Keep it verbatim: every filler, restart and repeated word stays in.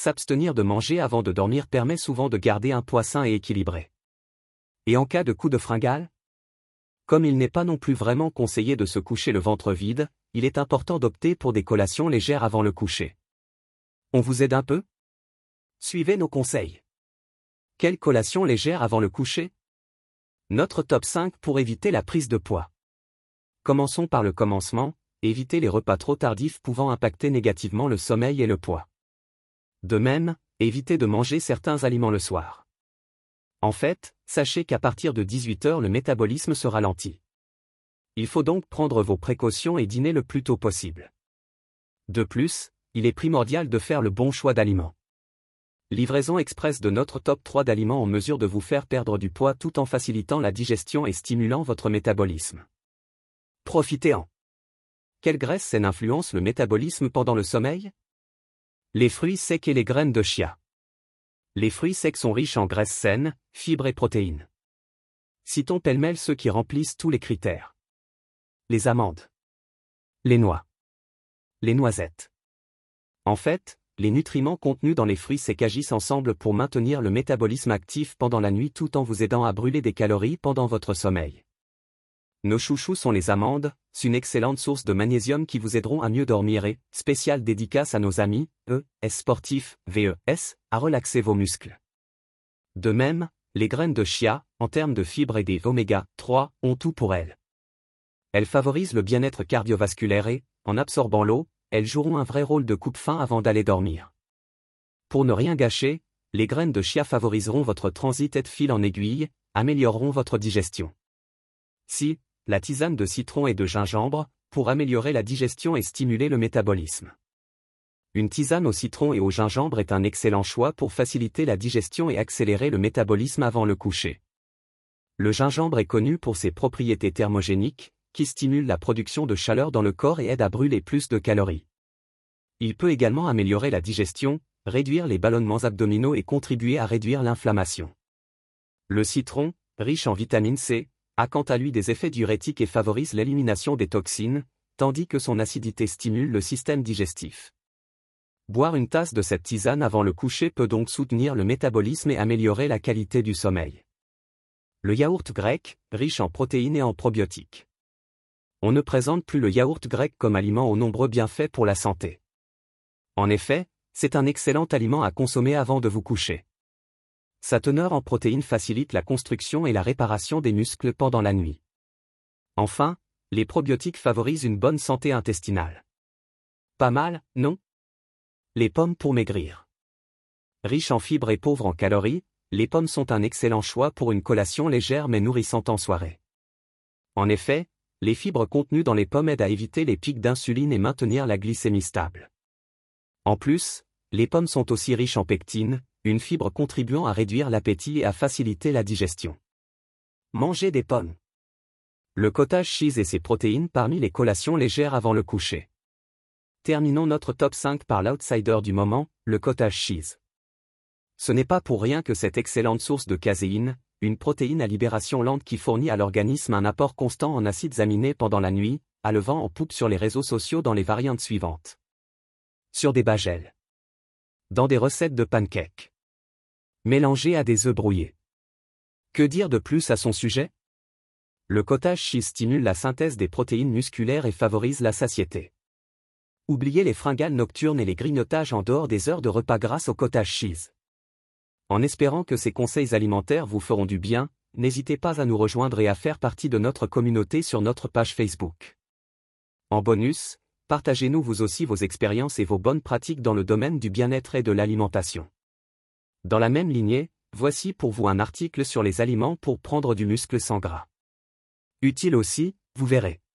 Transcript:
s'abstenir de manger avant de dormir permet souvent de garder un poids sain et équilibré. Et en cas de coup de fringale? Comme il n'est pas non plus vraiment conseillé de se coucher le ventre vide, il est important d'opter pour des collations légères avant le coucher. On vous aide un peu? Suivez nos conseils. Quelle collation légère avant le coucher? Notre top cinq pour éviter la prise de poids. Commençons par le commencement, évitez les repas trop tardifs pouvant impacter négativement le sommeil et le poids. De même, évitez de manger certains aliments le soir. En fait, sachez qu'à partir de dix-huit heures le métabolisme se ralentit. Il faut donc prendre vos précautions et dîner le plus tôt possible. De plus, il est primordial de faire le bon choix d'aliments. Livraison express de notre top trois d'aliments en mesure de vous faire perdre du poids tout en facilitant la digestion et stimulant votre métabolisme. Profitez-en. Quelle graisse saine influence le métabolisme pendant le sommeil? Les fruits secs et les graines de chia. Les fruits secs sont riches en graisses saines, fibres et protéines. Citons pêle-mêle ceux qui remplissent tous les critères. Les amandes. Les noix. Les noisettes. En fait, les nutriments contenus dans les fruits secs agissent ensemble pour maintenir le métabolisme actif pendant la nuit tout en vous aidant à brûler des calories pendant votre sommeil. Nos chouchous sont les amandes, c'est une excellente source de magnésium qui vous aideront à mieux dormir et, spéciale dédicace à nos amis, E S sportifs, V E S, à relaxer vos muscles. De même, les graines de chia, en termes de fibres et des oméga trois, ont tout pour elles. Elles favorisent le bien-être cardiovasculaire et, en absorbant l'eau, elles joueront un vrai rôle de coupe-faim avant d'aller dormir. Pour ne rien gâcher, les graines de chia favoriseront votre transit et de fil en aiguille, amélioreront votre digestion. Si, la tisane de citron et de gingembre, pour améliorer la digestion et stimuler le métabolisme. Une tisane au citron et au gingembre est un excellent choix pour faciliter la digestion et accélérer le métabolisme avant le coucher. Le gingembre est connu pour ses propriétés thermogéniques, qui stimulent la production de chaleur dans le corps et aident à brûler plus de calories. Il peut également améliorer la digestion, réduire les ballonnements abdominaux et contribuer à réduire l'inflammation. Le citron, riche en vitamine C, a quant à lui des effets diurétiques et favorise l'élimination des toxines, tandis que son acidité stimule le système digestif. Boire une tasse de cette tisane avant le coucher peut donc soutenir le métabolisme et améliorer la qualité du sommeil. Le yaourt grec, riche en protéines et en probiotiques. On ne présente plus le yaourt grec comme aliment aux nombreux bienfaits pour la santé. En effet, c'est un excellent aliment à consommer avant de vous coucher. Sa teneur en protéines facilite la construction et la réparation des muscles pendant la nuit. Enfin, les probiotiques favorisent une bonne santé intestinale. Pas mal, non? Les pommes pour maigrir. Riches en fibres et pauvres en calories, les pommes sont un excellent choix pour une collation légère mais nourrissante en soirée. En effet, les fibres contenues dans les pommes aident à éviter les pics d'insuline et maintenir la glycémie stable. En plus, les pommes sont aussi riches en pectine, une fibre contribuant à réduire l'appétit et à faciliter la digestion. Mangez des pommes. Le cottage cheese et ses protéines parmi les collations légères avant le coucher. Terminons notre top cinq par l'outsider du moment, le cottage cheese. Ce n'est pas pour rien que cette excellente source de caséine, une protéine à libération lente qui fournit à l'organisme un apport constant en acides aminés pendant la nuit, a le vent en poupe sur les réseaux sociaux dans les variantes suivantes. Sur des bagels. Dans des recettes de pancakes. Mélangés à des œufs brouillés. Que dire de plus à son sujet? Le cottage cheese stimule la synthèse des protéines musculaires et favorise la satiété. Oubliez les fringales nocturnes et les grignotages en dehors des heures de repas grâce au cottage cheese. En espérant que ces conseils alimentaires vous feront du bien, n'hésitez pas à nous rejoindre et à faire partie de notre communauté sur notre page Facebook. En bonus, partagez-nous vous aussi vos expériences et vos bonnes pratiques dans le domaine du bien-être et de l'alimentation. Dans la même lignée, voici pour vous un article sur les aliments pour prendre du muscle sans gras. Utile aussi, vous verrez.